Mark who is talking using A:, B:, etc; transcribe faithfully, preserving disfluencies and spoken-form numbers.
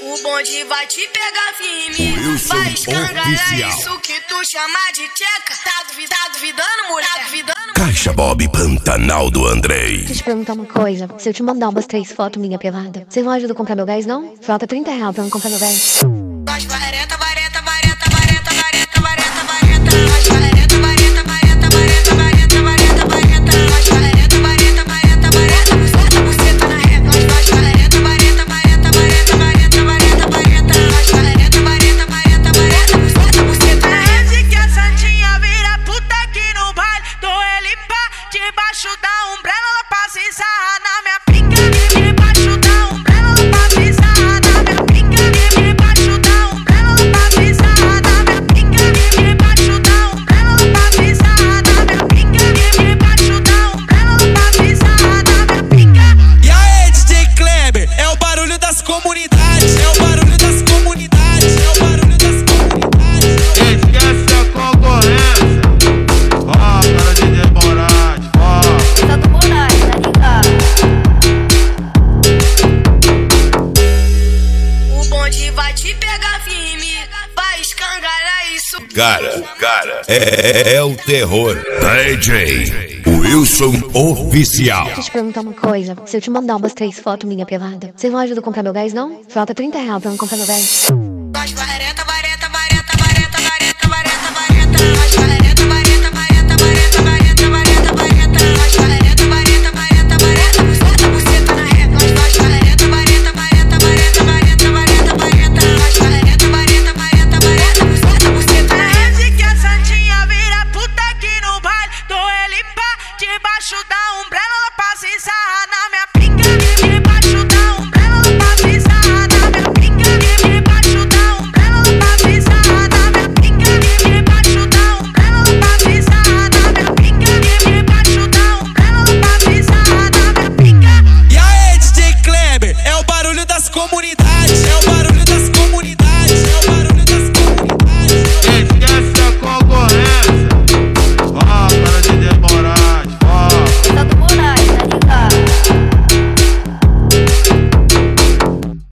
A: O bonde vai te pegar firme, vai escangalhar isso que tu chama de tcheca. Tá duvidando, tá duvidando, mulher? Tá duvidando?
B: Caixa Bob Pantanal do Andrei.
C: Deixa eu te perguntar uma coisa. Se eu te mandar umas três fotos minha pelada, você não ajuda a comprar meu gás, não? Falta trinta reais pra eu comprar meu gás.
A: Vareta, vareta, vareta, vareta, vareta, vareta, vareta, vareta, vareta, vareta, vareta, vareta, vareta, vareta, vareta, vareta, vareta, vareta, vareta, buceta, buceta na régua. Vareta, vareta, vareta, vareta, vareta, vareta, vareta, vareta, vareta, vareta, vareta, buceta, buceta na régua.
D: Esse que a santinha vira puta aqui no baile. Tô ele pá, debaixo da umbrella, ela passa e sarra na minha pica. Debaixo da umbrella, ela passa e sarra na minha pica. Debaixo da umbrella, ela passa e sarra na minha pica. Debaixo da umbrella, ela passa e sarra na minha pica. Debaixo da umbrella, ela passa e sarra na minha pica.
E: E aí, D J Kleber, é o barulho das comunidades, é o barulho das comunidades, é o barulho das comunidades.
F: Esquece a concorrência. Ó, cara de demorade, ó.
G: Tá do Moraes, tá ligado?
A: O bonde vai te pegar firme, vai escangalhar isso.
B: Cara, cara, é, é, é o terror. D J Wilson Oficial.
C: Deixa eu te perguntar uma coisa. Se eu te mandar umas três fotos minha pelada, você não ajuda a comprar meu gás, não? Falta trinta reais pra eu comprar meu gás.
A: Vareta, vareta, vareta, vareta, vareta, vareta, vareta, vareta, vareta, vareta, vareta, vareta, vareta, vareta, vareta, vareta, vareta, vareta, buceta, buceta na régua. Vareta, vareta, vareta, vareta, vareta, vareta, vareta, vareta, vareta, vareta, vareta, buceta, buceta na régua.
D: Esse que a santinha vira puta aqui no baile. Tô ele pá, debaixo da umbrella, ela passa e sarra na minha pica. Debaixo da umbrella, ela passa e sarra na minha pica. Debaixo da umbrella, ela passa e sarra na minha pica. Debaixo da umbrella, ela passa e sarra na minha pica. Debaixo da umbrella, ela passa e sarra na minha pica.
E: E aí, D J Kleber, é o barulho das comunidades.